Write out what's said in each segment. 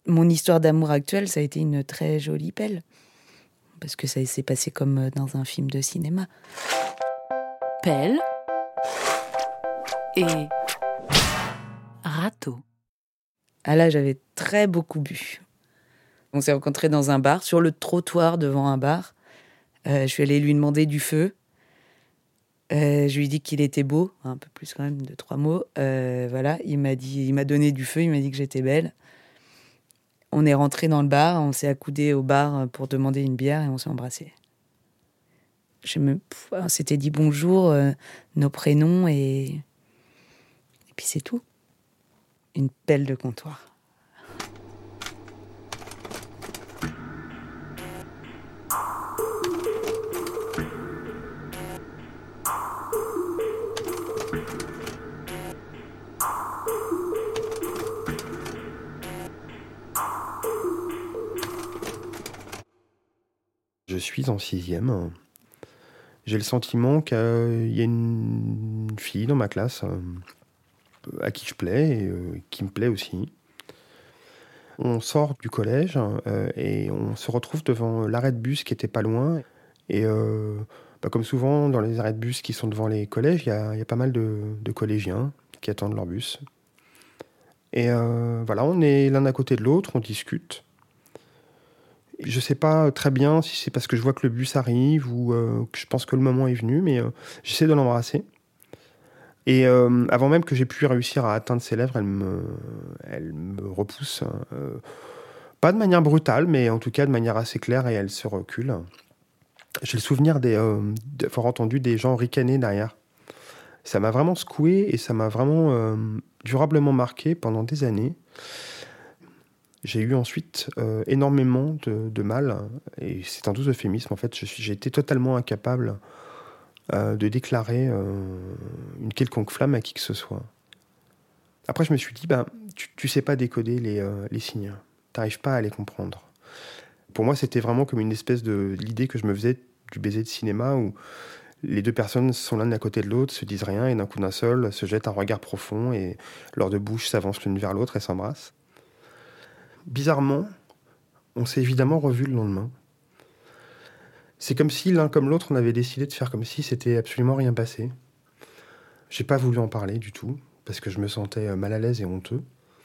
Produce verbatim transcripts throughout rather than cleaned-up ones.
Mon histoire d'amour actuelle, ça a été une très jolie pelle. Parce que ça s'est passé comme dans un film de cinéma. Pelle et râteau. Ah là, j'avais très beaucoup bu. On s'est rencontrés dans un bar, sur le trottoir devant un bar. Euh, je suis allée lui demander du feu. Euh, je lui ai dit qu'il était beau, un peu plus quand même, de trois mots. Euh, voilà, il m'a dit, il m'a donné du feu, il m'a dit que j'étais belle. On est rentrés dans le bar, on s'est accoudés au bar pour demander une bière et on s'est embrassés. Je me, on s'était dit bonjour, euh, nos prénoms et... et puis c'est tout. Une pelle de comptoir. Je suis en sixième. J'ai le sentiment qu'il y a une fille dans ma classe à qui je plais et qui me plaît aussi. On sort du collège et on se retrouve devant l'arrêt de bus qui était pas loin. Et euh, bah comme souvent dans les arrêts de bus qui sont devant les collèges, il y a, y a pas mal de, de collégiens qui attendent leur bus. Et euh, voilà, on est l'un à côté de l'autre, on discute. Je sais pas très bien si c'est parce que je vois que le bus arrive ou euh, que je pense que le moment est venu, mais euh, j'essaie de l'embrasser. Et euh, avant même que j'ai pu réussir à atteindre ses lèvres, elle me, elle me repousse. Euh, pas de manière brutale, mais en tout cas de manière assez claire, et elle se recule. J'ai le souvenir des, euh, d'avoir entendu des gens ricaner derrière. Ça m'a vraiment secoué et ça m'a vraiment euh, durablement marqué pendant des années. J'ai eu ensuite euh, énormément de, de mal, et c'est un doux euphémisme, en fait, je suis, j'ai été totalement incapable euh, de déclarer euh, une quelconque flamme à qui que ce soit. Après, je me suis dit, ben, tu, tu sais pas décoder les, euh, les signes, t'arrives pas à les comprendre. Pour moi, c'était vraiment comme une espèce de l'idée que je me faisais du baiser de cinéma, où les deux personnes sont l'un à côté de l'autre, se disent rien, et d'un coup d'un seul, se jettent un regard profond, et leurs deux bouches s'avancent l'une vers l'autre et s'embrassent. Bizarrement, on s'est évidemment revus le lendemain. C'est comme si l'un comme l'autre, on avait décidé de faire comme si c'était absolument rien passé. J'ai pas voulu en parler du tout, parce que je me sentais mal à l'aise et honteux.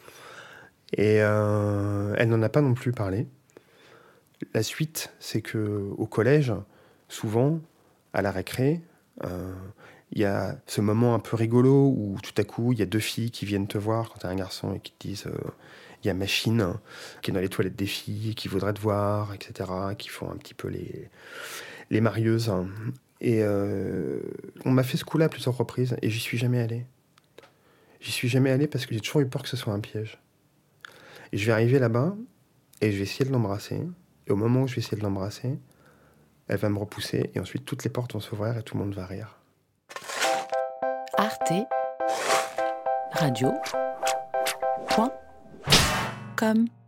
Et euh, elle n'en a pas non plus parlé. La suite, c'est que au collège, souvent, à la récré, euh, il y a ce moment un peu rigolo où tout à coup, il y a deux filles qui viennent te voir quand t'es un garçon et qui te disent... Euh, il y a Machine qui est dans les toilettes des filles, qui voudrait te voir, et cetera, qui font un petit peu les, les marieuses. Et euh, on m'a fait ce coup-là à plusieurs reprises et j'y suis jamais allé. J'y suis jamais allé parce que j'ai toujours eu peur que ce soit un piège. Et je vais arriver là-bas et je vais essayer de l'embrasser. Et au moment où je vais essayer de l'embrasser, elle va me repousser et ensuite toutes les portes vont s'ouvrir et tout le monde va rire. Arte Radio point com